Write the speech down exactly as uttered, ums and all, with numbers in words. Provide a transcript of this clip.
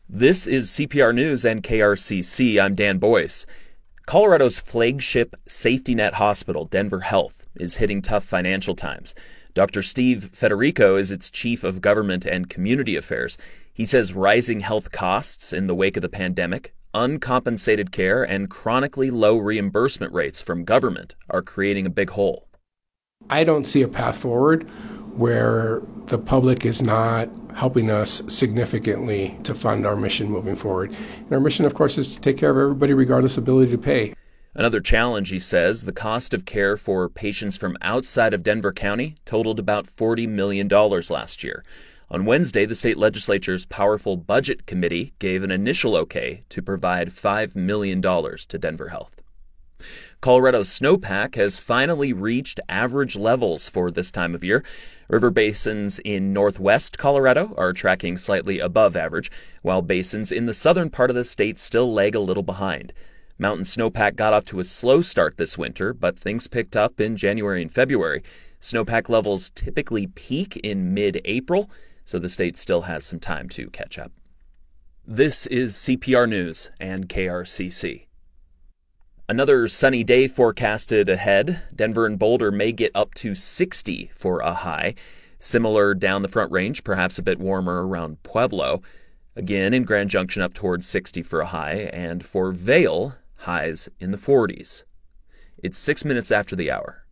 This is C P R News and K R C C. I'm Dan Boyce. Colorado's flagship safety net hospital, Denver Health, is hitting tough financial times. Doctor Steve Federico is its chief of government and community affairs. He says rising health costs in the wake of the pandemic, uncompensated care, and chronically low reimbursement rates from government are creating a big hole. I don't see a path forward where the public is not helping us significantly to fund our mission moving forward. And our mission, of course, is to take care of everybody regardless of ability to pay. Another challenge, he says, the cost of care for patients from outside of Denver County totaled about forty million dollars last year. On Wednesday, the state legislature's powerful budget committee gave an initial okay to provide five million dollars to Denver Health. Colorado's snowpack has finally reached average levels for this time of year. River basins in northwest Colorado are tracking slightly above average, while basins in the southern part of the state still lag a little behind. Mountain snowpack got off to a slow start this winter, but things picked up in January and February. Snowpack levels typically peak in mid-April, so the state still has some time to catch up. This is C P R News and K R C C. Another sunny day forecasted ahead. Denver and Boulder may get up to sixty for a high. Similar down the Front Range, perhaps a bit warmer around Pueblo. Again, in Grand Junction up towards sixty for a high. And for Vail, highs in the forties. It's six minutes after the hour.